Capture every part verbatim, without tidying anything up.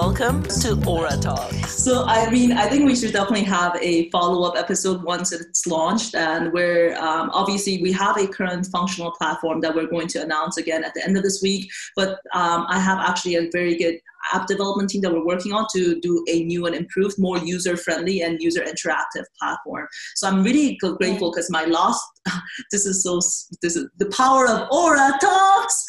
Welcome to Aura Talks. So, I mean, I think we should definitely have a follow-up episode once it's launched, and where um, obviously we have a current functional platform that we're going to announce again at the end of this week. But um, I have actually a very good app development team that we're working on to do a new and improved, more user-friendly and user interactive platform. So I'm really grateful because my last, this is so, this is the power of Aura Talks.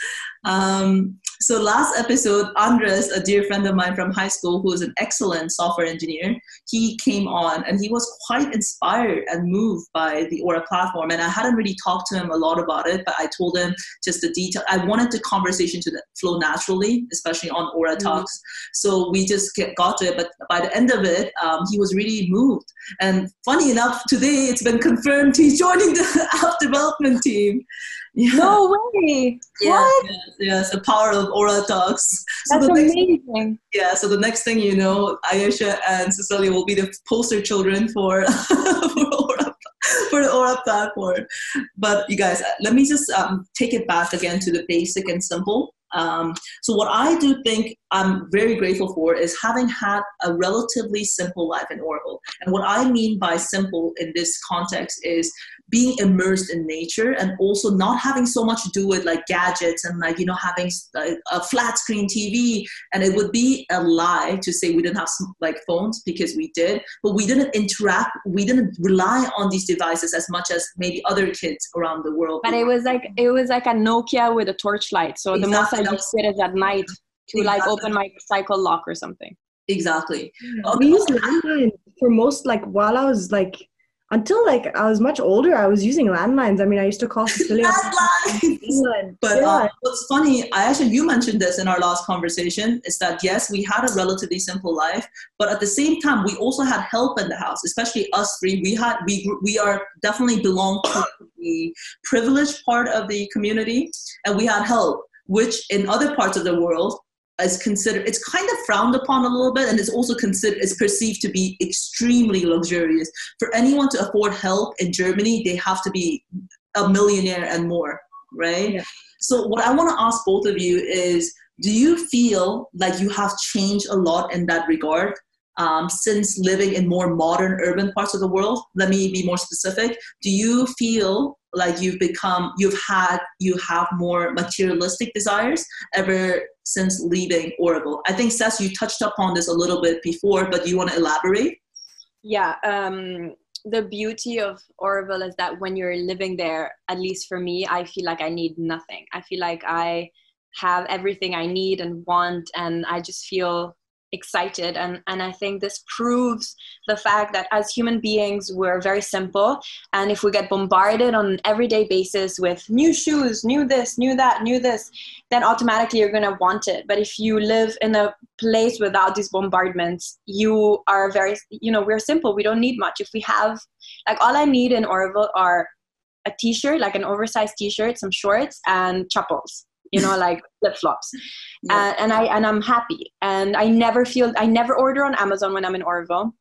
Um, so last episode, Andres, a dear friend of mine from high school, who is an excellent software engineer, he came on and he was quite inspired and moved by the Aura platform. And I hadn't really talked to him a lot about it, but I told him just the detail. I wanted the conversation to flow naturally, especially on Aura Talks. Mm-hmm. So we just get, got to it. But by the end of it, um, he was really moved. And funny enough, today it's been confirmed he's joining the app development team. Yeah. No way! Yeah, what? Yes, yes, the power of Aura Talks. So That's the next, amazing. Yeah, so the next thing you know, Ayesha and Cecilia will be the poster children for, for, Aura, for the Aura platform. But you guys, let me just um, take it back again to the basic and simple. Um, so what I do think I'm very grateful for is having had a relatively simple life in Oracle. And what I mean by simple in this context is being immersed in nature and also not having so much to do with like gadgets and like, you know, having a, a flat screen T V. And it would be a lie to say we didn't have some, like phones, because we did, but we didn't interact. We didn't rely on these devices as much as maybe other kids around the world. But it was like, it was like a Nokia with a torchlight. So exactly. The most I used it is at night to exactly. like open my cycle lock or something. Exactly. Yeah. We used landlines for most, like while I was like, until like I was much older, I was using landlines. I mean, I used to call Cecilia. Landlines! But yeah. uh, what's funny, I actually, you mentioned this in our last conversation, is that yes, we had a relatively simple life, but at the same time, we also had help in the house, especially us three. We had, we, we are definitely belong to the privileged part of the community, and we had help, which in other parts of the world, is considered, it's kind of frowned upon a little bit, and it's also considered, it's perceived to be extremely luxurious. For anyone to afford help in Germany, they have to be a millionaire and more, right? Yeah. So what I want to ask both of you is, do you feel like you have changed a lot in that regard um, since living in more modern urban parts of the world? Let me be more specific. Do you feel like you've become, you've had, you have more materialistic desires ever since leaving Oracle? I think, Sess, you touched upon this a little bit before, but you want to elaborate? Yeah, um, the beauty of Oracle is that when you're living there, at least for me, I feel like I need nothing. I feel like I have everything I need and want, and I just feel excited. And, and I think this proves the fact that as human beings, we're very simple. And if we get bombarded on an everyday basis with new shoes, new this, new that, new this, then automatically you're going to want it. But if you live in a place without these bombardments, you are very, you know, we're simple. We don't need much. If we have, like, all I need in Oracle are a t-shirt, like an oversized t-shirt, some shorts, and chappals. You know, like flip-flops. Yeah. Uh, and, I, and I'm happy. And I never feel, I never order on Amazon when I'm in Oracle.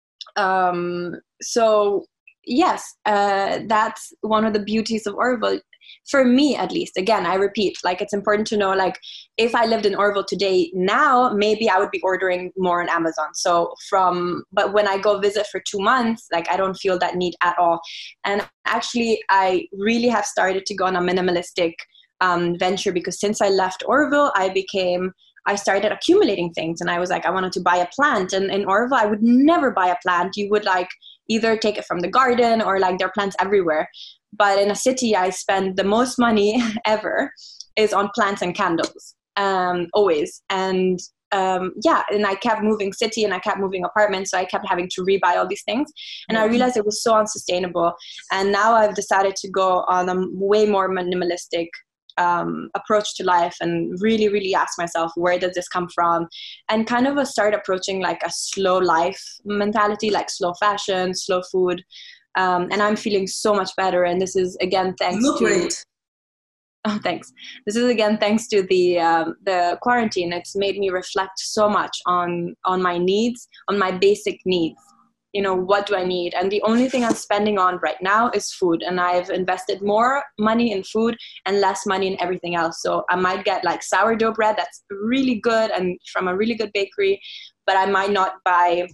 Um, so yes, uh, that's one of the beauties of Oracle. For me, at least, again, I repeat, like, it's important to know, like, if I lived in Oracle today, now, maybe I would be ordering more on Amazon. So from, but when I go visit for two months, like, I don't feel that need at all. And actually, I really have started to go on a minimalistic Um, venture, because since I left Oracle, I became, I started accumulating things, and I was like, I wanted to buy a plant. And in Oracle, I would never buy a plant. You would like either take it from the garden, or like there are plants everywhere. But in a city, I spend the most money ever is on plants and candles, um, always. And um, yeah, and I kept moving city, and I kept moving apartments. So I kept having to rebuy all these things. And I realized it was so unsustainable. And now I've decided to go on a way more minimalistic Um, approach to life, and really, really ask myself, where does this come from? And kind of a start approaching like a slow life mentality, like slow fashion, slow food. Um, and I'm feeling so much better. And this is, again, thanks Look to... Great. Oh, thanks. This is, again, thanks to the um, the quarantine. It's made me reflect so much on, on my needs, on my basic needs. you know, what do I need? And the only thing I'm spending on right now is food. And I've invested more money in food and less money in everything else. So I might get like sourdough bread that's really good and from a really good bakery, but I might not buy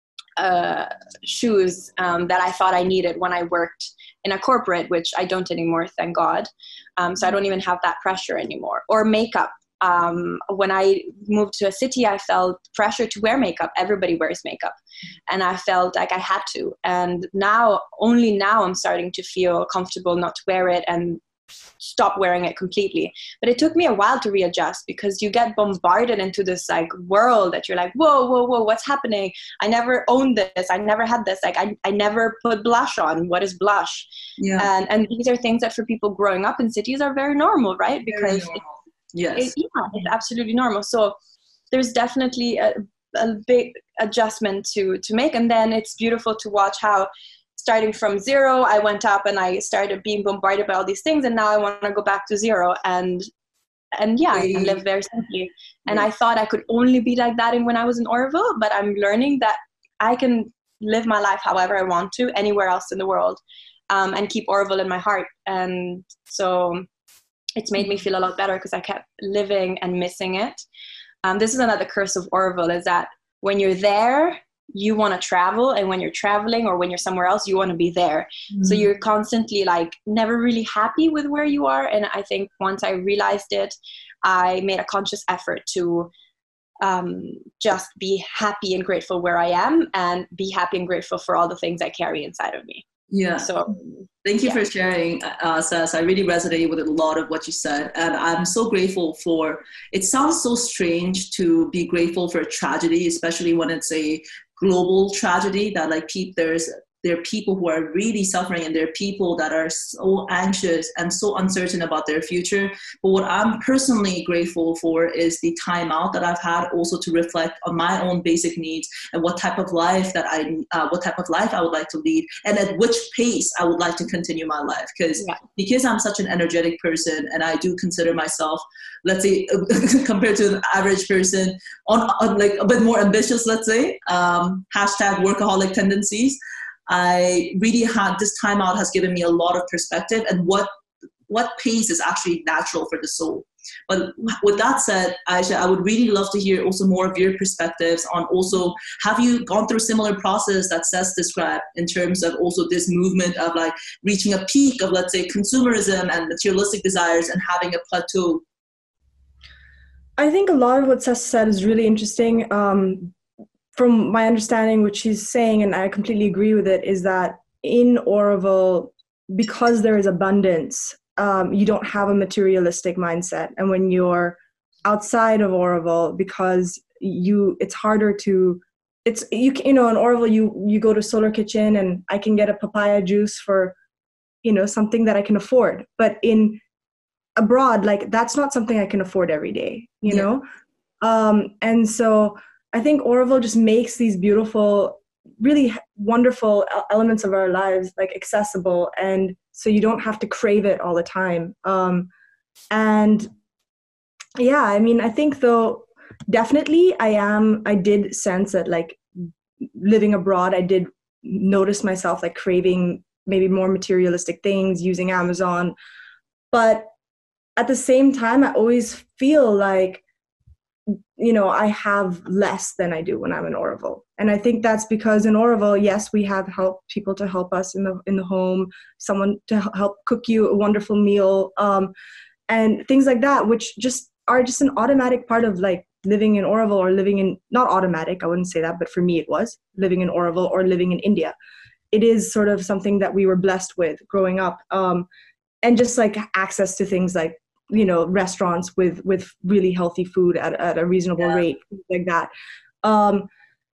uh, shoes um, that I thought I needed when I worked in a corporate, which I don't anymore, thank God. Um, so I don't even have that pressure anymore. Or makeup. Um, when I moved to a city, I felt pressure to wear makeup. Everybody wears makeup. And I felt like I had to. And now, only now I'm starting to feel comfortable not to wear it and stop wearing it completely. But it took me a while to readjust because you get bombarded into this like world that you're like, whoa, whoa, whoa, what's happening? I never owned this. I never had this. Like I, I never put blush on. What is blush? Yeah. And, and these are things that for people growing up in cities are very normal, right? Because normal. Yes. It, yeah, it's absolutely normal. So there's definitely a, a big adjustment to, to make. And then it's beautiful to watch how starting from zero, I went up and I started being bombarded by all these things. And now I want to go back to zero and, and yeah, and live very simply. And I thought I could only be like that in when I was in Oroville, but I'm learning that I can live my life however I want to anywhere else in the world, um, and keep Oroville in my heart. And so it's made me feel a lot better because I kept living and missing it. Um, this is another curse of Oroville, is that when you're there, you want to travel. And when you're traveling or when you're somewhere else, you want to be there. Mm-hmm. So you're constantly like never really happy with where you are. And I think once I realized it, I made a conscious effort to um, just be happy and grateful where I am and be happy and grateful for all the things I carry inside of me. Yeah. So thank you yeah. for sharing, uh, Sas. I really resonated with a lot of what you said. And I'm so grateful for, it sounds so strange to be grateful for a tragedy, especially when it's a global tragedy that like pe- there's there are people who are really suffering and there are people that are so anxious and so uncertain about their future. But what I'm personally grateful for is the time out that I've had also to reflect on my own basic needs and what type of life that I, uh, what type of life I would like to lead and at which pace I would like to continue my life. Because yeah. because I'm such an energetic person and I do consider myself, let's say, compared to an average person, on, on like a bit more ambitious, let's say, um, hashtag workaholic tendencies. I really had this time out has given me a lot of perspective and what what pace is actually natural for the soul. But with that said, Aisha, I would really love to hear also more of your perspectives on also, have you gone through a similar process that Seth described in terms of also this movement of like reaching a peak of, let's say, consumerism and materialistic desires and having a plateau? I think a lot of what Seth said is really interesting. Um, From my understanding, what she's saying, and I completely agree with it, is that in Oroville, because there is abundance, um, you don't have a materialistic mindset. And when you're outside of Oroville, because you, it's harder to, it's you you know in Oroville you you go to Solar Kitchen and I can get a papaya juice for, you know, something that I can afford. But in abroad, like that's not something I can afford every day, you yeah. know, um, and so. I think Oroville just makes these beautiful, really wonderful elements of our lives like accessible, and so you don't have to crave it all the time. Um, and yeah, I mean, I think though, definitely I am, I did sense that like living abroad, I did notice myself like craving maybe more materialistic things, using Amazon. But at the same time, I always feel like, you know, I have less than I do when I'm in Oroville. And I think that's because in Oroville, yes, we have help people to help us in the in the home, someone to help cook you a wonderful meal, um, and things like that, which just are just an automatic part of like living in Oroville or living in, not automatic, I wouldn't say that, but for me it was living in Oroville or living in India. It is sort of something that we were blessed with growing up, um, and just like access to things like, you know, restaurants with, with really healthy food at, at a reasonable yeah. rate, like that. Um,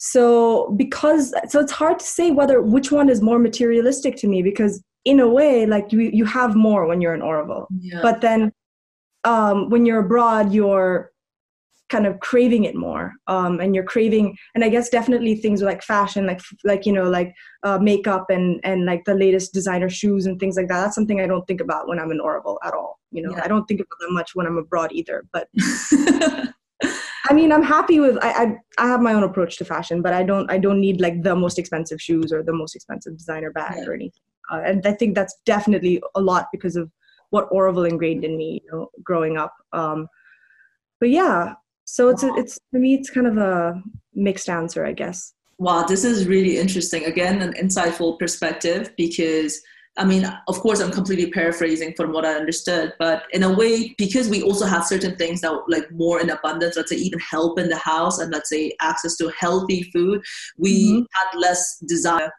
so because, so it's hard to say whether, which one is more materialistic to me, because in a way, like you, you have more when you're in Oroville, yeah. but then um, when you're abroad, you're kind of craving it more. Um, and you're craving, and I guess definitely things like fashion, like, like, you know, like uh, makeup and, and like the latest designer shoes and things like that. That's something I don't think about when I'm in Oroville at all. You know, yeah. I don't think about that much when I'm abroad either, but I mean, I'm happy with, I, I I have my own approach to fashion, but I don't I don't need like the most expensive shoes or the most expensive designer bag yeah. or anything. Uh, and I think that's definitely a lot because of what Auravel ingrained in me, you know, growing up. Um, but yeah, so it's, wow. a, it's for me, it's kind of a mixed answer, I guess. Wow, this is really interesting. Again, an insightful perspective because I mean, of course, I'm completely paraphrasing from what I understood, but in a way, because we also have certain things that like more in abundance, let's say even help in the house and let's say access to healthy food, we mm-hmm. had less desire.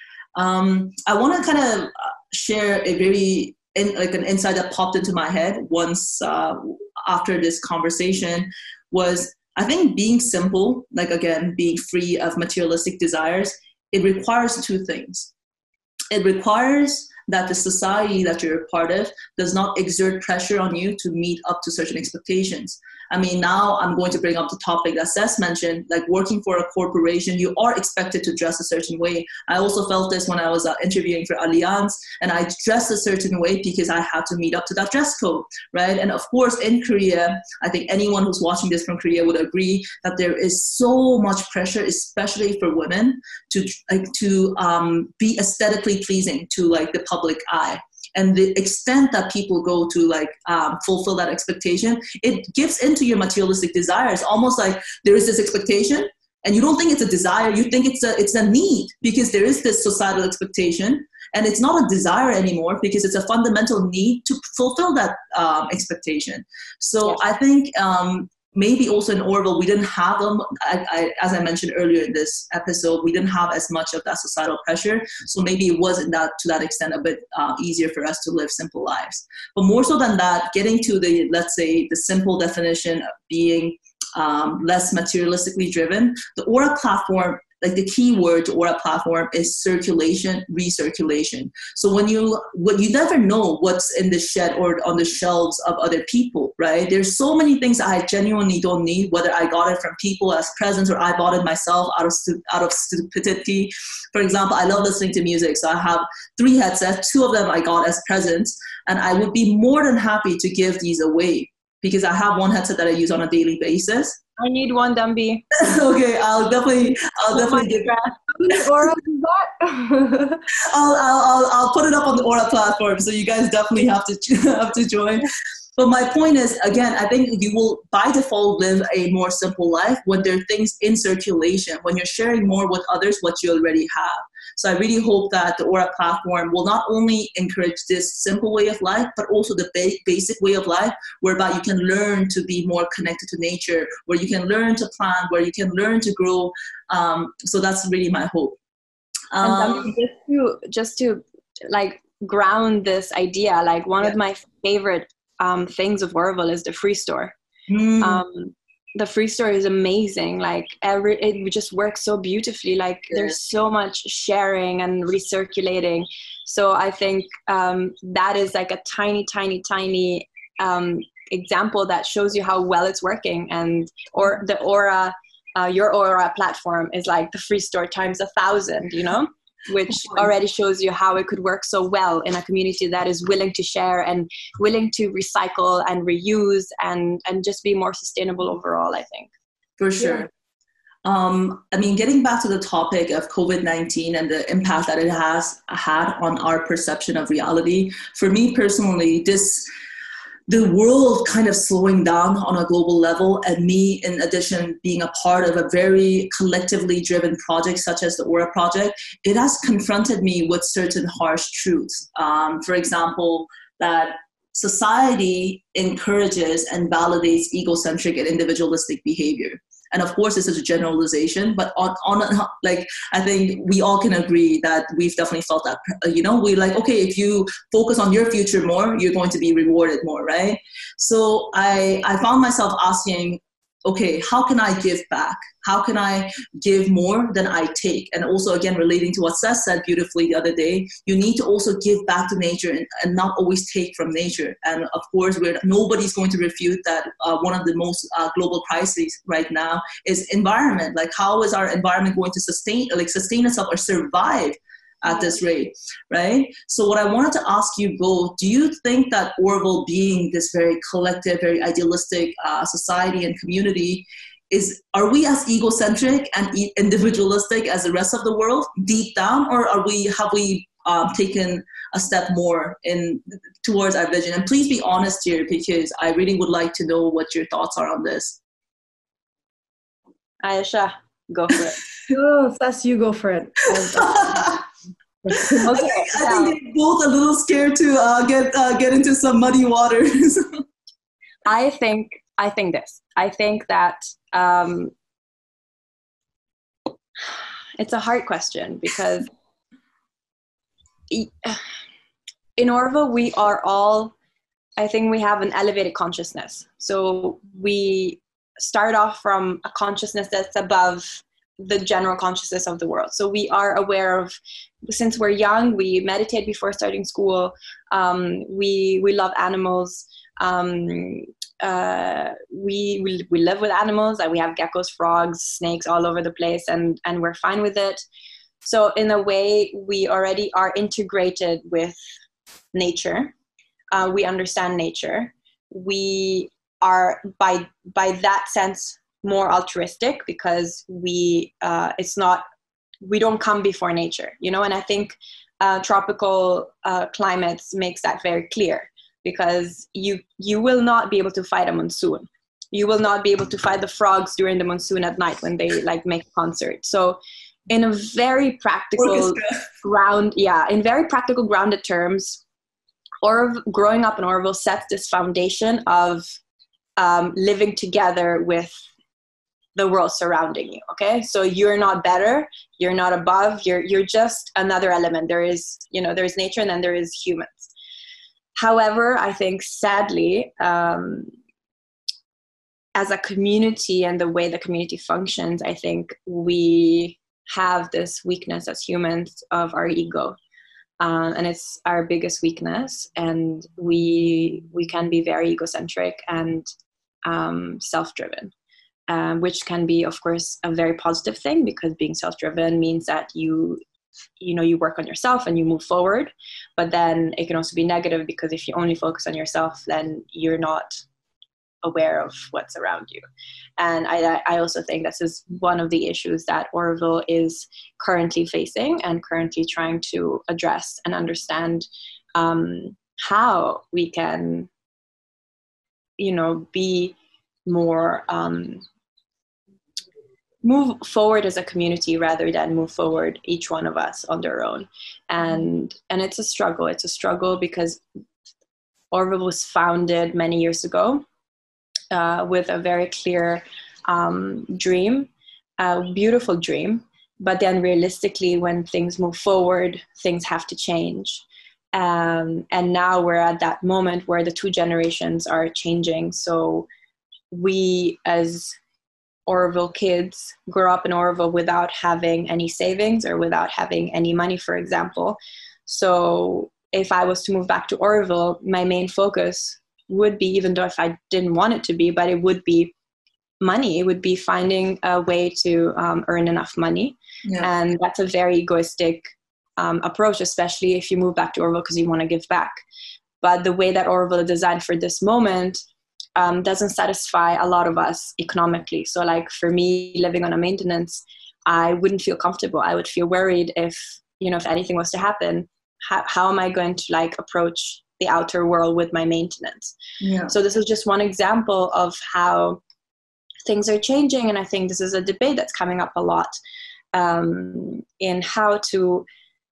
Um, I want to kind of share a very, in, like an insight that popped into my head once uh, after this conversation was, I think being simple, like again, being free of materialistic desires, it requires two things. It requires that the society that you're a part of does not exert pressure on you to meet up to certain expectations. I mean, now I'm going to bring up the topic that Seth mentioned, like working for a corporation, you are expected to dress a certain way. I also felt this when I was uh, interviewing for Allianz, and I dressed a certain way because I had to meet up to that dress code, right? And of course, in Korea, I think anyone who's watching this from Korea would agree that there is so much pressure, especially for women, to like to um, be aesthetically pleasing to like the public eye. And the extent that people go to like um, fulfill that expectation, it gives into your materialistic desires. Almost like there is this expectation and you don't think it's a desire, you think it's a, it's a need because there is this societal expectation and it's not a desire anymore because it's a fundamental need to fulfill that um, expectation. So yes. I think um, maybe also in Auravel, we didn't have them, I, I, as I mentioned earlier in this episode, we didn't have as much of that societal pressure. So maybe it wasn't that to that extent a bit uh, easier for us to live simple lives. But more so than that, getting to the, let's say, the simple definition of being um, less materialistically driven, the Aura platform, like the key word to Aura platform is circulation, recirculation. So when you, when you never know what's in the shed or on the shelves of other people, right? There's so many things I genuinely don't need, whether I got it from people as presents or I bought it myself out of, stu- out of stupidity. For example, I love listening to music. So I have three headsets, two of them I got as presents, and I would be more than happy to give these away because I have one headset that I use on a daily basis. I need one, Dumby. Okay, I'll definitely, I'll definitely give. Aura is that? I'll, I'll, I'll, I'll put it up on the Aura platform, so you guys definitely have to have to join. But my point is, again, I think you will by default live a more simple life when there are things in circulation, when you're sharing more with others what you already have. So I really hope that the Aura platform will not only encourage this simple way of life, but also the ba- basic way of life, whereby you can learn to be more connected to nature, where you can learn to plant, where you can learn to grow. Um, so that's really my hope. Um, and just to just to like ground this idea, like one yeah. of my favorite um, things of Auravel is the free store. Mm. Um, the free store is amazing. Like every, it just works so beautifully. Like yeah. there's so much sharing and recirculating. So I think um, that is like a tiny, tiny, tiny um, example that shows you how well it's working. And or the Aura, uh, your Aura platform is like the free store times a thousand, you know? Which already shows you how it could work so well in a community that is willing to share and willing to recycle and reuse and, and just be more sustainable overall, I think. For sure. Yeah. Um, I mean, getting back to the topic of COVID nineteen and the impact that it has had on our perception of reality, for me personally, this the world kind of slowing down on a global level, and me, in addition, being a part of a very collectively driven project such as the Aura project, it has confronted me with certain harsh truths. Um, for example, that society encourages and validates egocentric and individualistic behavior. And of course, this is a generalization, but on, on like, I think we all can agree that we've definitely felt that, you know, we're like, okay, if you focus on your future more, you're going to be rewarded more, right? So I, I found myself asking, okay, how can I give back? How can I give more than I take? And also, again, relating to what Seth said beautifully the other day, you need to also give back to nature and, and not always take from nature. And of course, we're, nobody's going to refute that uh, one of the most uh, global crises right now is environment. Like, how is our environment going to sustain, like sustain itself or survive at this rate, right? So what I wanted to ask you both, do you think that Auravel, being this very collective, very idealistic uh, society and community, is, are we as egocentric and e- individualistic as the rest of the world deep down, or are we, have we um, taken a step more in towards our vision? And please be honest here, because I really would like to know what your thoughts are on this. Ayesha, go for it. Oh, Sass, you go for it. Okay, I think, I think they're both a little scared to uh, get uh, get into some muddy waters. I think I think this. I think that um, it's a hard question, because in Orville we are all, I think we have an elevated consciousness. So we start off from a consciousness that's above the general consciousness of the world. So we are aware of, since we're young, we meditate before starting school. Um, we we love animals. Um, uh, we, we we live with animals. Like we have geckos, frogs, snakes all over the place, and and we're fine with it. So in a way, we already are integrated with nature. Uh, we understand nature. We are by by that sense more altruistic, because we uh, it's not, we don't come before nature, you know. And I think uh, tropical uh, climates makes that very clear, because you you will not be able to fight a monsoon. You will not be able to fight the frogs during the monsoon at night when they like make a concert. So in a very practical Orchestra. ground, yeah, in very practical grounded terms, or growing up in Orville sets this foundation of um, living together with the world surrounding you. Okay, so you're not better, you're not above, you're you're just another element. There is, you know, there is nature, and then there is humans. However, I think sadly, um, as a community and the way the community functions, I think we have this weakness as humans of our ego. Um, and it's our biggest weakness, and we we can be very egocentric and um, self-driven. Um, which can be, of course, a very positive thing, because being self-driven means that you, you know, you work on yourself and you move forward. But then it can also be negative, because if you only focus on yourself, then you're not aware of what's around you. And I, I also think this is one of the issues that Orville is currently facing and currently trying to address and understand um, how we can, you know, be more um, move forward as a community rather than move forward each one of us on their own. And and it's a struggle. It's a struggle because Orville was founded many years ago uh, with a very clear um, dream, a beautiful dream. But then realistically, when things move forward, things have to change. Um, and now we're at that moment where the two generations are changing. So we as Orville kids grow up in Orville without having any savings or without having any money, for example. So if I was to move back to Orville, my main focus would be, even though if I didn't want it to be, but it would be money. It would be finding a way to um, earn enough money. Yeah. And that's a very egoistic um, approach, especially if you move back to Orville because you want to give back. But the way that Orville is designed for this moment um, doesn't satisfy a lot of us economically. So like for me, living on a maintenance, I wouldn't feel comfortable. I would feel worried if, you know, if anything was to happen, how, how am I going to like approach the outer world with my maintenance? Yeah. So this is just one example of how things are changing. And I think this is a debate that's coming up a lot um, in how to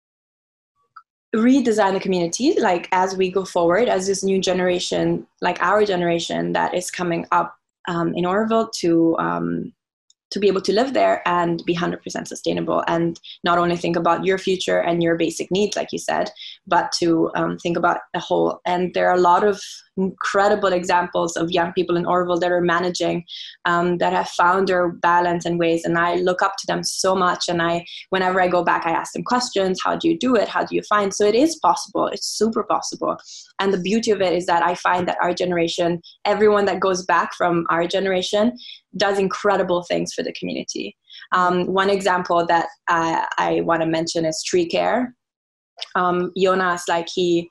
redesign the community, like as we go forward, as this new generation, like our generation that is coming up um, in Orville to um, to be able to live there and be one hundred percent sustainable, and not only think about your future and your basic needs, like you said, but to um, think about the whole. And there are a lot of incredible examples of young people in Orville that are managing, um, that have found their balance and ways. And I look up to them so much. And I, whenever I go back, I ask them questions. How do you do it? How do you find? So it is possible. It's super possible. And the beauty of it is that I find that our generation, everyone that goes back from our generation, does incredible things for the community. Um, one example that I, I want to mention is tree care. Um, Jonas, like he,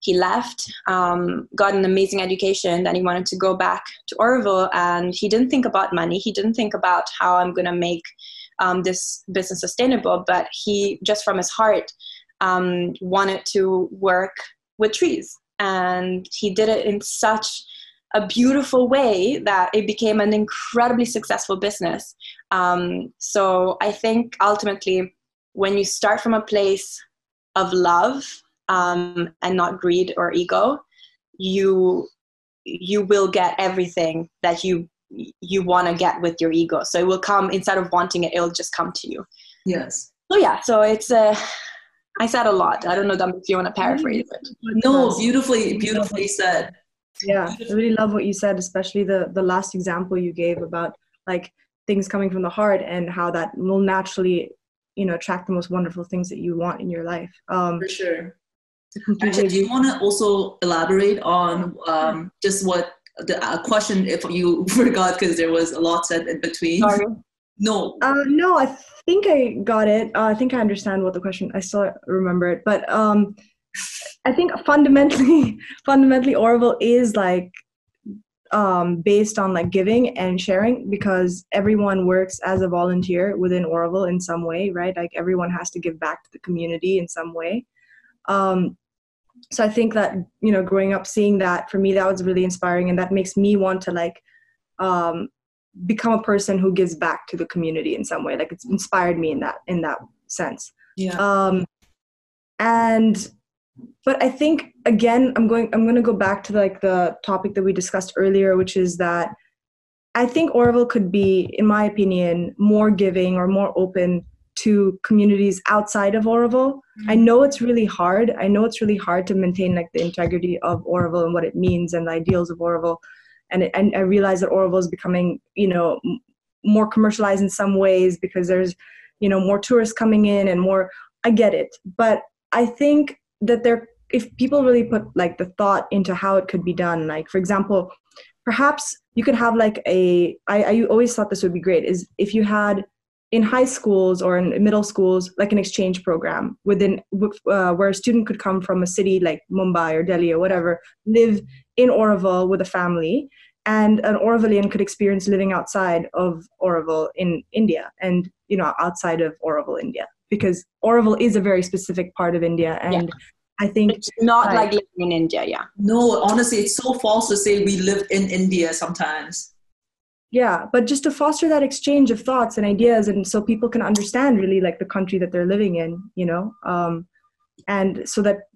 he left, um, got an amazing education, then he wanted to go back to Oroville, and he didn't think about money. He didn't think about how I'm going to make um, this business sustainable, but he, just from his heart, um, wanted to work with trees. And he did it in such a beautiful way that it became an incredibly successful business. Um, so I think ultimately, when you start from a place of love um, and not greed or ego, you you will get everything that you you want to get with your ego. So it will come, instead of wanting it, it'll just come to you. Yes. So yeah, so it's a. Uh, I said a lot. I don't know if you want to paraphrase it. No, beautifully, beautifully said. Yeah, I really love what you said, especially the the last example you gave about like things coming from the heart and how that will naturally, you know, attract the most wonderful things that you want in your life. Um, For sure. Actually, do you want to also elaborate on um, just what the uh, question, if you forgot, because there was a lot said in between? Sorry. No. Uh, no, I think I got it. Uh, I think I understand what the question. I still remember it, but um, I think fundamentally, fundamentally, Oroville is like um, based on like giving and sharing, because everyone works as a volunteer within Oroville in some way, right? Like everyone has to give back to the community in some way. Um, so I think that, you know, growing up seeing that, for me, that was really inspiring, and that makes me want to like um, become a person who gives back to the community in some way. Like it's inspired me in that in that sense. Yeah. Um, and but I think again, I'm going I'm going to go back to like the topic that we discussed earlier, which is that I think Oroville could be, in my opinion, more giving or more open to communities outside of Oroville. Mm-hmm. I know it's really hard. I know it's really hard to maintain like the integrity of Oroville and what it means and the ideals of Oroville. And, it, and I realize that Oroville is becoming, you know, m- more commercialized in some ways because there's, you know, more tourists coming in and more, I get it. But I think that there, if people really put like the thought into how it could be done, like, for example, perhaps you could have like a, I, I always thought this would be great, is if you had in high schools or in middle schools, like an exchange program within uh, where a student could come from a city like Mumbai or Delhi or whatever, live in Oroville with a family, and an Orovillian could experience living outside of Oroville in India and, you know, outside of Oroville, India, because Oroville is a very specific part of India. And yeah. I think it's not like, like living in India. Yeah. No, honestly, it's so false to say we live in India sometimes. Yeah, but just to foster that exchange of thoughts and ideas, and so people can understand really like the country that they're living in, you know, um, and so that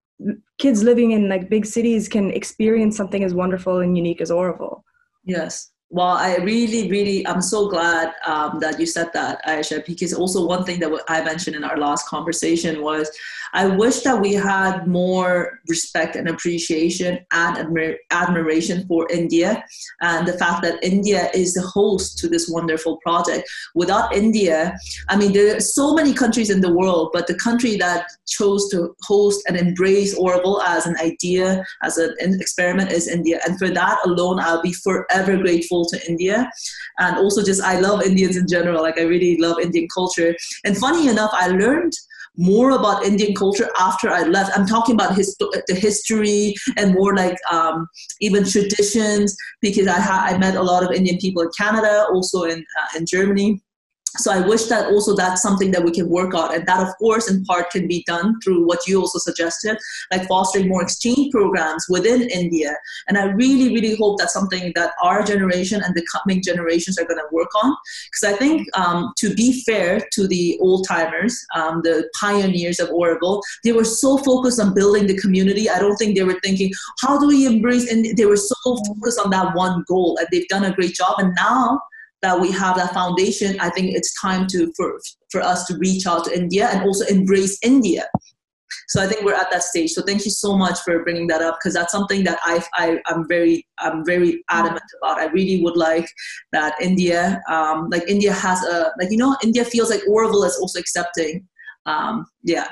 kids living in like big cities can experience something as wonderful and unique as Oroville. Yes. Well, I really, really, I'm so glad um, that you said that, Aisha, because also one thing that I mentioned in our last conversation was I wish that we had more respect and appreciation and admir- admiration for India and the fact that India is the host to this wonderful project. Without India, I mean, there are so many countries in the world, but the country that chose to host and embrace Oroville as an idea, as an experiment is India. And for that alone, I'll be forever grateful to India. And also just I love Indians in general. Like I really love Indian culture. And funny enough, I learned more about Indian culture after I left. I'm talking about his, the history and more like um, even traditions, because I, ha- I met a lot of Indian people in Canada, also in uh, in Germany. So I wish that also that's something that we can work on. And that, of course, in part can be done through what you also suggested, like fostering more exchange programs within India. And I really, really hope that's something that our generation and the coming generations are going to work on. Because I think, um, to be fair to the old timers, um, the pioneers of Oroville, they were so focused on building the community. I don't think they were thinking, how do we embrace India? They were so focused on that one goal, and they've done a great job. And now that we have that foundation, I think it's time to for for us to reach out to India and also embrace India. So I think we're at that stage. So thank you so much for bringing that up, because that's something that I, I I'm very I'm very adamant about. I really would like that India, um, like India has a like you know India feels like Oroville is also accepting. Um, yeah.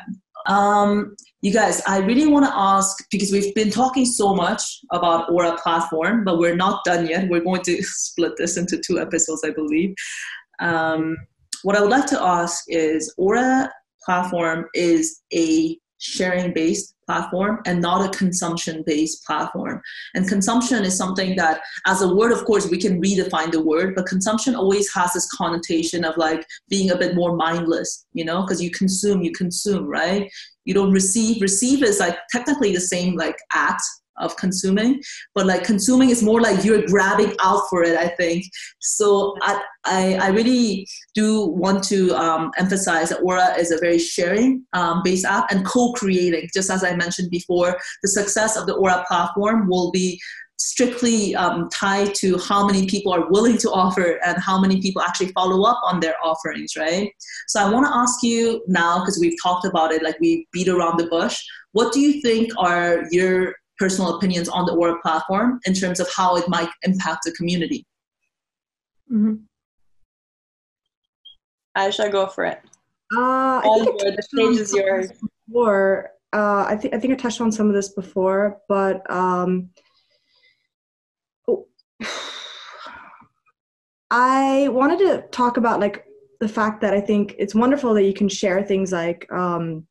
Um, you guys, I really want to ask, because we've been talking so much about Aura platform, but we're not done yet. We're going to split this into two episodes, I believe. Um, what I would like to ask is, Aura platform is a sharing-based platform and not a consumption-based platform. And consumption is something that, as a word, of course, we can redefine the word, but consumption always has this connotation of like being a bit more mindless, you know, because you consume, you consume, right? You don't receive. Receive is like technically the same like act of consuming, but like consuming is more like you're grabbing out for it, I think. So I I, I really do want to um, emphasize that Aura is a very sharing um, based app and co-creating. Just as I mentioned before, the success of the Aura platform will be strictly um, tied to how many people are willing to offer and how many people actually follow up on their offerings, right? So I want to ask you now, because we've talked about it, like we beat around the bush, what do you think are your personal opinions on the Aura platform in terms of how it might impact the community? Mm-hmm. I shall go for it. Uh, All I think good. The stage is yours. Before, uh, I think I think I touched on some of this before, but um, oh, I wanted to talk about like the fact that I think it's wonderful that you can share things like, um,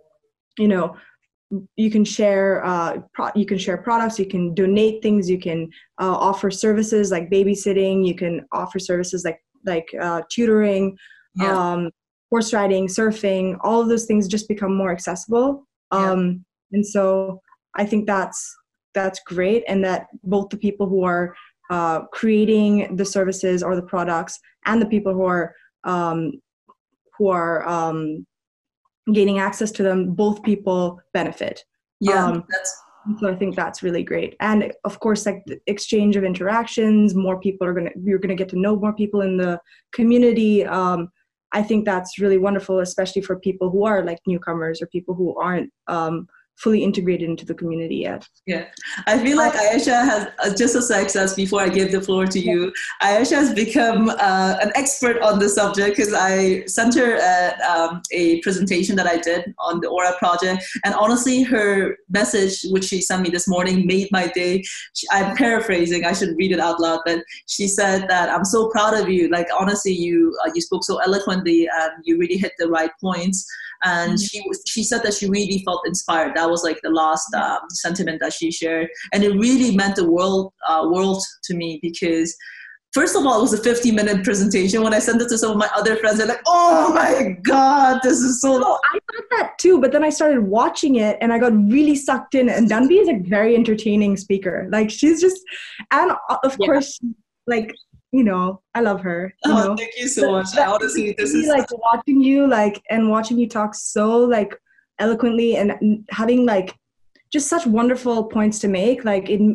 you know, you can share uh, pro- you can share products, you can donate things, you can uh, offer services like babysitting, you can offer services like like uh, tutoring, yeah. um, horse riding, surfing. All of those things just become more accessible, um, yeah. and so I think that's that's great, and that both the people who are uh, creating the services or the products and the people who are um, who are um, gaining access to them, both people benefit. Yeah, um, that's so I think that's really great. And of course, like the exchange of interactions, more people are gonna you're gonna get to know more people in the community. Um, I think that's really wonderful, especially for people who are like newcomers or people who aren't um, fully integrated into the community yet. Yeah, I feel like Ayesha has, uh, just a success before I give the floor to you, Ayesha has become uh, an expert on the subject because I sent her a, um, a presentation that I did on the Aura project, and honestly her message, which she sent me this morning, made my day. She, I'm paraphrasing, I should read it out loud, but she said that I'm so proud of you, like honestly you uh, you spoke so eloquently and you really hit the right points. And mm-hmm. she was, she said that she really felt inspired. That was like the last um, sentiment that she shared, and it really meant the world uh, world to me because, first of all, it was a fifty minute presentation. When I sent it to some of my other friends, they're like, "Oh my god, this is so." No, I thought that too, but then I started watching it, and I got really sucked in. And Danvi is a very entertaining speaker. Like she's just, and of yeah. course, like. You know, I love her. You oh, know? Thank you so much. I honestly, this is like watching you, like, and watching you talk so like eloquently and having like just such wonderful points to make. Like it,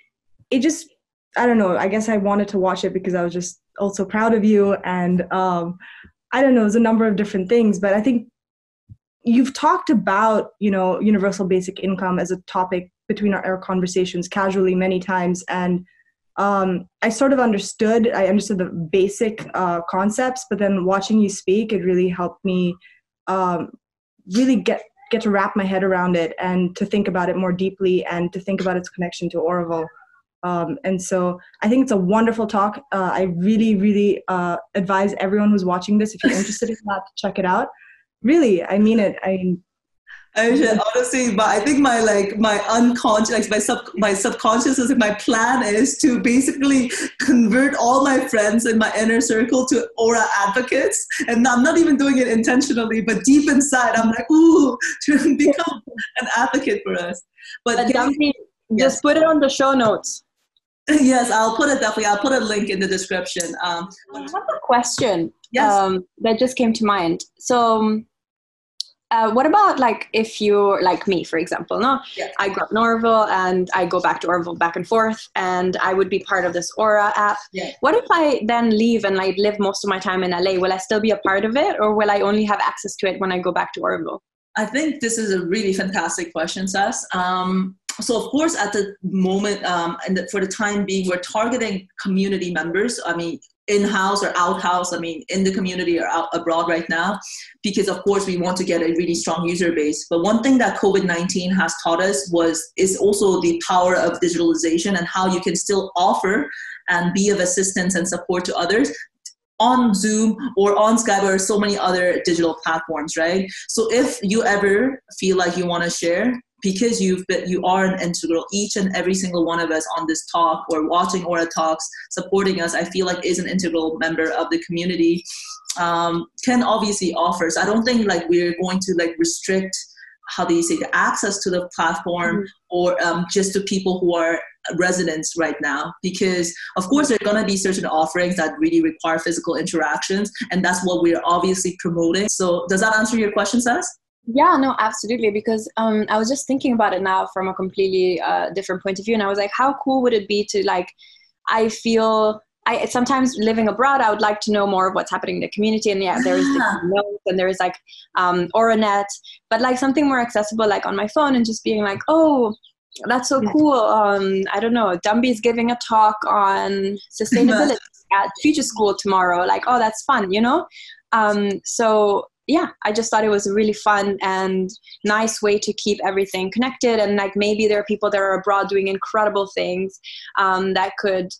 it just, I don't know. I guess I wanted to watch it because I was just also proud of you, and um, I don't know. There's a number of different things, but I think you've talked about, you know, universal basic income as a topic between our, our conversations casually many times, and. Um, I sort of understood, I understood the basic uh, concepts, but then watching you speak, it really helped me um, really get, get to wrap my head around it and to think about it more deeply and to think about its connection to Oracle. Um, and so I think it's a wonderful talk. Uh, I really, really uh, advise everyone who's watching this, if you're interested in that, to check it out. Really, I mean it. I mean, I should, honestly, but I think my like my unconscious, like my sub, my subconscious is like my plan is to basically convert all my friends in my inner circle to Aura advocates, and I'm not even doing it intentionally, but deep inside, I'm like, ooh, to become an advocate for us. But, but Danvi, yes. just put it on the show notes. Yes, I'll put it definitely. I'll put a link in the description. Um, I have a question. Yes. Um, that just came to mind. So. Uh, what about like if you're like me, for example, no? Yes. I grew up in Oroville and I go back to Oroville back and forth, and I would be part of this Aura app. Yes. What if I then leave and like live most of my time in L A? Will I still be a part of it, or will I only have access to it when I go back to Oroville? I think this is a really fantastic question, Sass. Um, so of course, at the moment, um, and the, for the time being, we're targeting community members. I mean, in-house or out-house, I mean, in the community or out abroad right now, because of course we want to get a really strong user base. But one thing that COVID nineteen has taught us was, is also the power of digitalization and how you can still offer and be of assistance and support to others on Zoom or on Skype or so many other digital platforms, right? So if you ever feel like you want to share, because you've been, you are an integral, each and every single one of us on this talk or watching Aura Talks, supporting us, I feel like is an integral member of the community, um, can obviously offer. So I don't think like we're going to like restrict, how do you say, the access to the platform, mm-hmm. or um, just to people who are residents right now, because of course there are going to be certain offerings that really require physical interactions, and that's what we're obviously promoting. So does that answer your question, Saz? Yeah, no, absolutely. Because um, I was just thinking about it now from a completely uh, different point of view. And I was like, how cool would it be to like, I feel, I sometimes living abroad, I would like to know more of what's happening in the community. And yeah, there's different notes and there's like um, AuraNet, but like something more accessible, like on my phone, and just being like, oh, that's so cool. Um, I don't know, Dumby's giving a talk on sustainability at Future School tomorrow. Like, oh, that's fun, you know? Um, so yeah, I just thought it was a really fun and nice way to keep everything connected. And like maybe there are people that are abroad doing incredible things um, that could,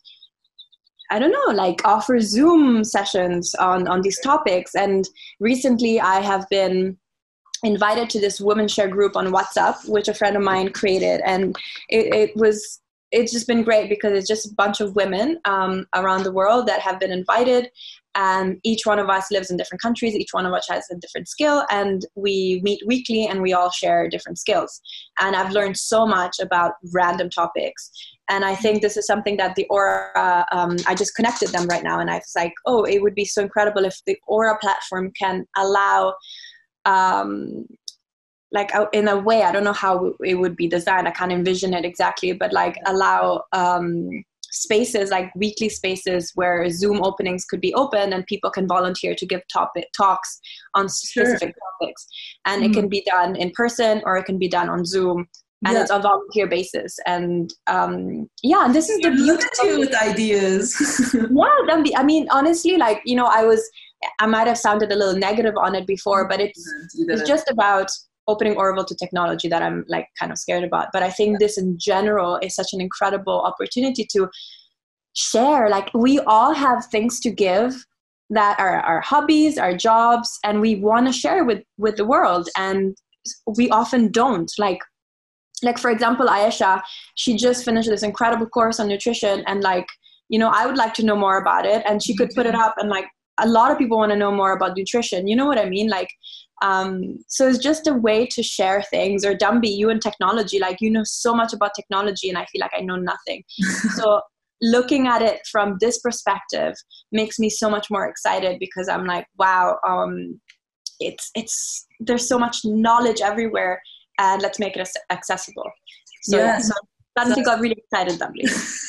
I don't know, like offer Zoom sessions on, on these topics. And recently I have been invited to this women share group on WhatsApp, which a friend of mine created. And it, it was, it's just been great because it's just a bunch of women um, around the world that have been invited. And each one of us lives in different countries. Each one of us has a different skill, and we meet weekly and we all share different skills. And I've learned so much about random topics. And I think this is something that the Aura, um, I just connected them right now. And I was like, oh, it would be so incredible if the Aura platform can allow, um, like in a way, I don't know how it would be designed. I can't envision it exactly, but like allow um, spaces, like weekly spaces where Zoom openings could be open and people can volunteer to give topic talks on specific sure. topics. And mm-hmm. it can be done in person or it can be done on Zoom. And yeah. it's on volunteer basis. And um, yeah, and this is the beauty. Look at you with ideas. yeah, I mean, honestly, like, you know, I was, I might have sounded a little negative on it before, but it's it's just about opening Aureville to technology that I'm like kind of scared about. But I think this in general is such an incredible opportunity to share. Like we all have things to give that are our hobbies, our jobs, and we want to share with, with the world. And we often don't. Like, like for example, Ayesha, she just finished this incredible course on nutrition, and like, you know, I would like to know more about it, and she could put it up, and like a lot of people want to know more about nutrition. You know what I mean? Like, um, so it's just a way to share things. Or Dumby, you and technology, like you know so much about technology, and I feel like I know nothing. So looking at it from this perspective makes me so much more excited, because I'm like, wow, um, it's it's there's so much knowledge everywhere, and let's make it accessible. So yeah, yeah so suddenly got really excited, Dumby.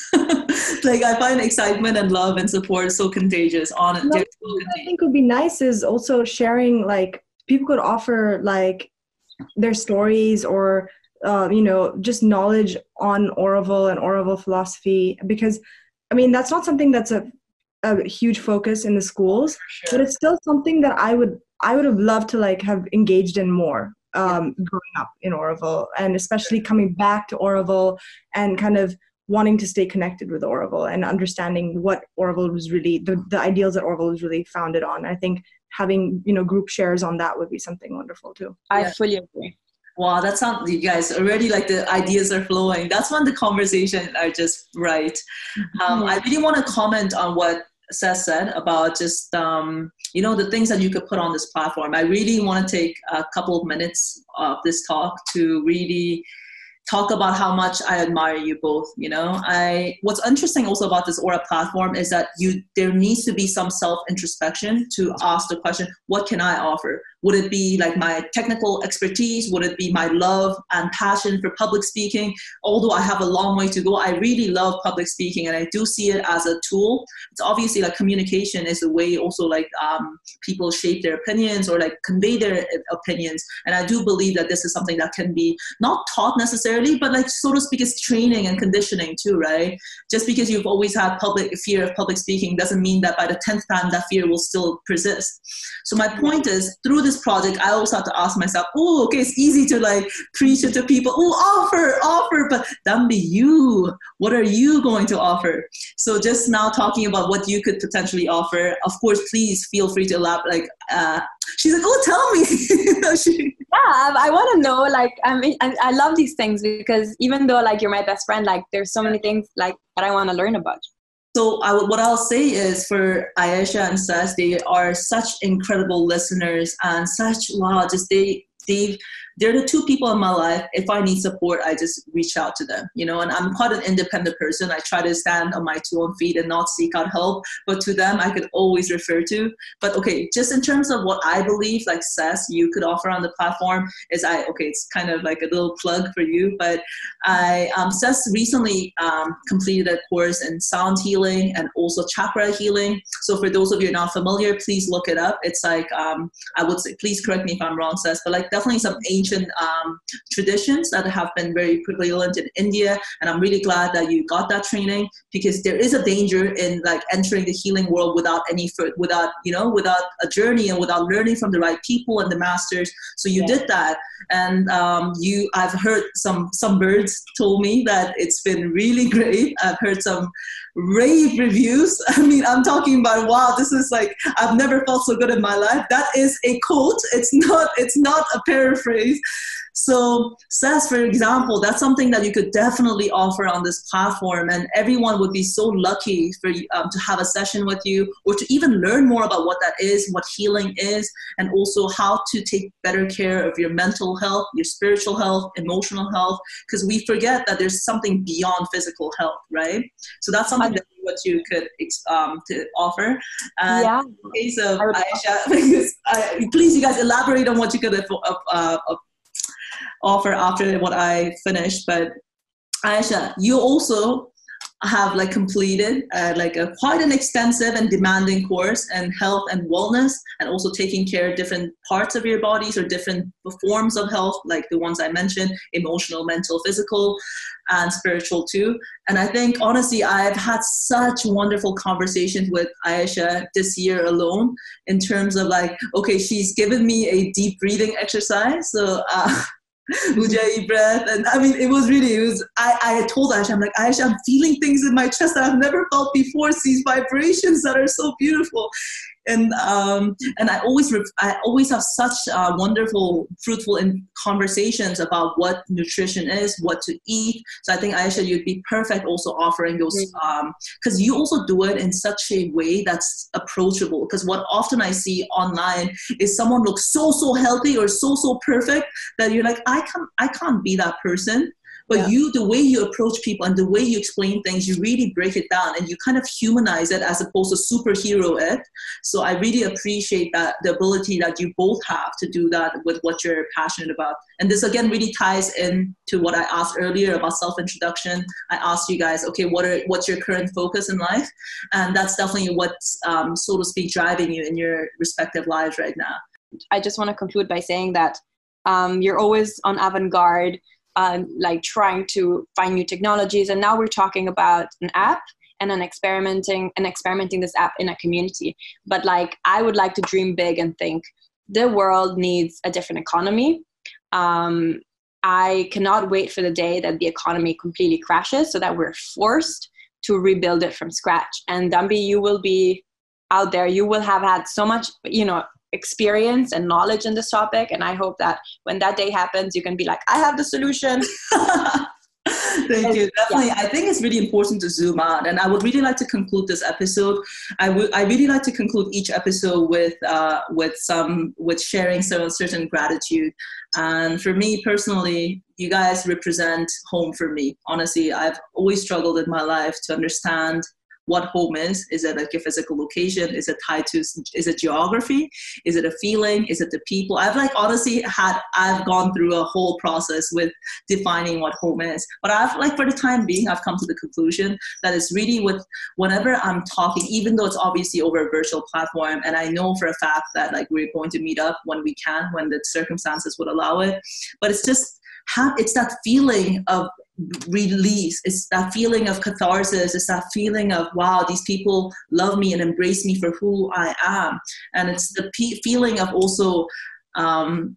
Like I find excitement and love and support so contagious on it. What I think would be nice is also sharing, like people could offer like their stories or uh, you know, just knowledge on Aureville and Aureville philosophy, because I mean that's not something that's a, a huge focus in the schools, sure. but it's still something that I would I would have loved to like have engaged in more um, yeah. growing up in Aureville, and especially coming back to Aureville and kind of wanting to stay connected with Aureville and understanding what Aureville was really, the, the ideals that Aureville was really founded on. I think having, you know, group shares on that would be something wonderful too. I yeah. fully agree. Wow, that sounds, you guys already like the ideas are flowing. That's when the conversation are just right. Mm-hmm. Um, I really want to comment on what Seth said about just, um, you know, the things that you could put on this platform. I really want to take a couple of minutes of this talk to really talk about how much I admire you both. You know, I, what's interesting also about this Aura platform is that you, there needs to be some self-introspection to ask the question, what can I offer? Would it be like my technical expertise? Would it be my love and passion for public speaking? Although I have a long way to go, I really love public speaking, and I do see it as a tool. It's obviously like communication is a way also like um, people shape their opinions or like convey their opinions. And I do believe that this is something that can be not taught necessarily, but like so to speak, it's training and conditioning too, right? Just because you've always had public fear of public speaking doesn't mean that by the tenth time that fear will still persist. So my point is, through this project, I also have to ask myself, oh, okay, it's easy to like preach it to people. Oh, offer, offer, but Dumby, you, what are you going to offer? So just now talking about what you could potentially offer, of course, please feel free to elaborate. Like, uh, she's like, oh, tell me. she, yeah, I want to know, like, I mean, I, I love these things because even though like you're my best friend, like there's so many things like that I want to learn about. So I, what I'll say is for Ayesha and Sas, they are such incredible listeners and such, wow, just they, they, they're the two people in my life. If I need support, I just reach out to them, you know, and I'm quite an independent person. I try to stand on my two own feet and not seek out help, but to them, I could always refer to. But okay, just in terms of what I believe, like Sas, you could offer on the platform is I, okay, it's kind of like a little plug for you, but I, um, Sas recently um, completed a course in sound healing and also chakra healing. So for those of you not familiar, please look it up. It's like, um, I would say, please correct me if I'm wrong, Sas, but like definitely some ancient Um, traditions that have been very prevalent in India, and I'm really glad that you got that training, because there is a danger in like entering the healing world without any without you know without a journey and without learning from the right people and the masters. So you yeah. did that, and um, you I've heard some some birds told me that it's been really great. I've heard some rave reviews. I mean, I'm talking about, wow, this is like, I've never felt so good in my life. That is a quote. It's not, it's not a paraphrase. So Sas, for example, that's something that you could definitely offer on this platform, and everyone would be so lucky for you um, to have a session with you, or to even learn more about what that is, what healing is, and also how to take better care of your mental health, your spiritual health, emotional health, because we forget that there's something beyond physical health, right? So that's something that what you could um, to offer. And yeah. in the case of Ayesha, I, please, you guys elaborate on what you could uh, uh, offer after what I finished. But Ayesha, you also have like completed uh, like a quite an extensive and demanding course in health and wellness, and also taking care of different parts of your bodies or different forms of health, like the ones I mentioned: emotional, mental, physical, and spiritual too. And I think honestly, I've had such wonderful conversations with Ayesha this year alone, in terms of like, okay, she's given me a deep breathing exercise. So uh, Ujjayi breath, and I mean, it was really, it was, I, I told Ayesha, I'm like, Ayesha, I'm feeling things in my chest that I've never felt before, these vibrations that are so beautiful. And um, and I always I always have such uh, wonderful, fruitful in conversations about what nutrition is, what to eat. So I think, Ayesha, you'd be perfect also offering those, because um, you also do it in such a way that's approachable. Because what often I see online is someone looks so so healthy or so so perfect that you're like, I can't I can't be that person. But yeah. you, the way you approach people and the way you explain things, you really break it down and you kind of humanize it as opposed to superhero it. So I really appreciate that, the ability that you both have to do that with what you're passionate about. And this again really ties in to what I asked earlier about self-introduction. I asked you guys, okay, what are what's your current focus in life? And that's definitely what's, um, so to speak, driving you in your respective lives right now. I just want to conclude by saying that um, you're always on avant-garde, Um, like trying to find new technologies, and now we're talking about an app and an experimenting and experimenting this app in a community. But like, I would like to dream big and think the world needs a different economy. Um, I cannot wait for the day that the economy completely crashes, so that we're forced to rebuild it from scratch. And Dambi, you will be out there. You will have had so much, you know, experience and knowledge in this topic, and I hope that when that day happens, you can be like, I have the solution. Thank you. Definitely. Yeah. I think it's really important to zoom out, and I would really like to conclude this episode. I would. I really like to conclude each episode with uh, with some with sharing some certain gratitude. And for me personally, you guys represent home for me. Honestly, I've always struggled in my life to understand what home is. Is it like a physical location? Is it tied to, is it geography? Is it a feeling? Is it the people? I've like honestly had, I've gone through a whole process with defining what home is. But I've like, for the time being, I've come to the conclusion that it's really with, whenever I'm talking, even though it's obviously over a virtual platform, and I know for a fact that like we're going to meet up when we can, when the circumstances would allow it. But it's just, have, it's that feeling of release, it's that feeling of catharsis, it's that feeling of, wow, these people love me and embrace me for who I am. And it's the pe- feeling of also um,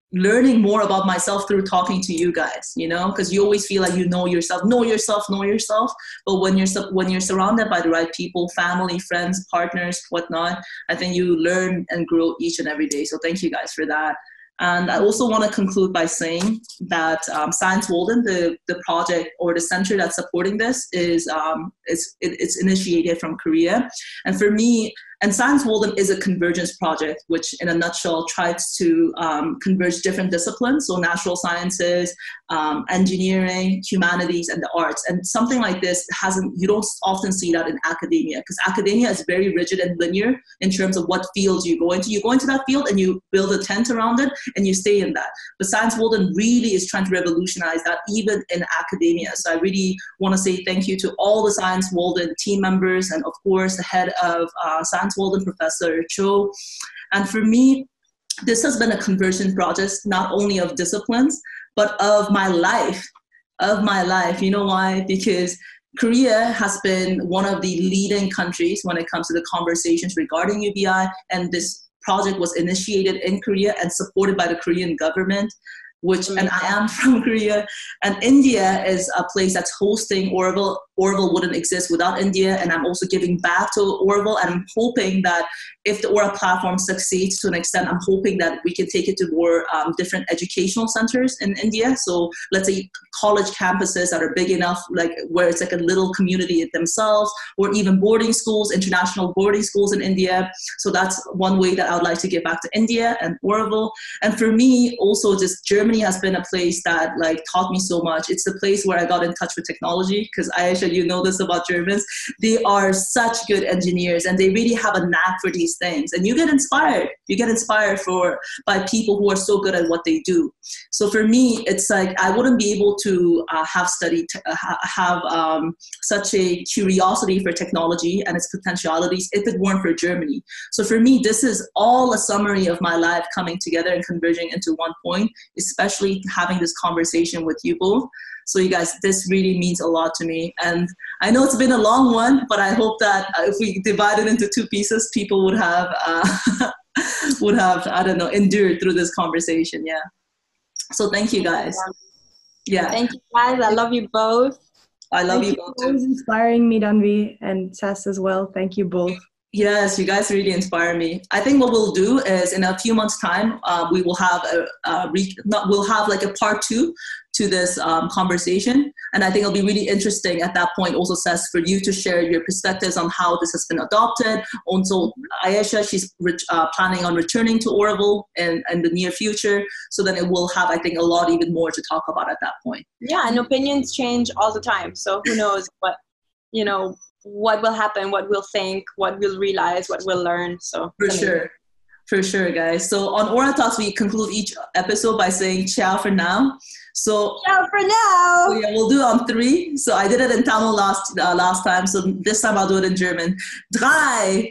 learning more about myself through talking to you guys, you know, because you always feel like you know yourself, know yourself, know yourself. But when you're when you're surrounded by the right people, family, friends, partners, whatnot, I think you learn and grow each and every day. So thank you guys for that. And I also want to conclude by saying that um, Science Walden, the, the project or the center that's supporting this, is um, it's, it, it's initiated from Korea. And for me, and Science Walden is a convergence project, which in a nutshell tries to um, converge different disciplines, so natural sciences, um, engineering, humanities, and the arts. And something like this hasn't, you don't often see that in academia, because academia is very rigid and linear in terms of what fields you go into. You go into that field and you build a tent around it and you stay in that. But Science Walden really is trying to revolutionize that even in academia. So I really want to say thank you to all the Science Walden team members and of course the head of uh, Science Walden, Professor Cho. And for me, this has been a conversion project, not only of disciplines, but of my life, of my life. You know why? Because Korea has been one of the leading countries when it comes to the conversations regarding U B I, and this project was initiated in Korea and supported by the Korean government, which, and I am from Korea, and India is a place that's hosting Oroville. Oroville wouldn't exist without India, and I'm also giving back to Oroville, and I'm hoping that if the Aura platform succeeds to an extent, I'm hoping that we can take it to more um, different educational centers in India. So let's say college campuses that are big enough, like where it's like a little community themselves, or even boarding schools, international boarding schools in India. So that's one way that I would like to give back to India and Oroville. And for me, also just Germany has been a place that like taught me so much. It's the place where I got in touch with technology, because Ayesha, you know this about Germans. They are such good engineers and they really have a knack for these things. And you get inspired. You get inspired for by people who are so good at what they do. So for me, it's like I wouldn't be able to uh, have studied, uh, have um, such a curiosity for technology and its potentialities if it weren't for Germany. So for me, this is all a summary of my life coming together and converging into one point, especially having this conversation with you both. So you guys, this really means a lot to me. And I know it's been a long one, but I hope that if we divide it into two pieces, people would have, uh, would have, I don't know, endured through this conversation. Yeah. So thank you guys. Yeah. Thank you guys. I love you both. I love thank you both. Always inspiring me, Danvi, and Sass as well. Thank you both. Yes, you guys really inspire me. I think what we'll do is in a few months' time, uh, we will have a, a re- not, we'll have like a part two to this um, conversation. And I think it'll be really interesting at that point also, Sess, for you to share your perspectives on how this has been adopted. Also, Ayesha, she's re- uh, planning on returning to Oroville in, in the near future. So then it will have, I think, a lot even more to talk about at that point. Yeah, and opinions change all the time. So who knows what, you know, what will happen, what we'll think, what we'll realize, what we'll learn. So for sure. For sure, guys. So on Aura Talks, we conclude each episode by saying ciao for now. So ciao for now. So yeah, we'll do it on three. So I did it in Tamil last uh, last time. So this time I'll do it in German. Drei,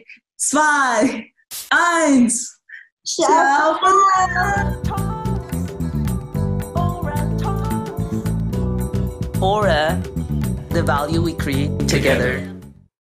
zwei, eins. Ciao, ciao for now. Aura, the value we create together.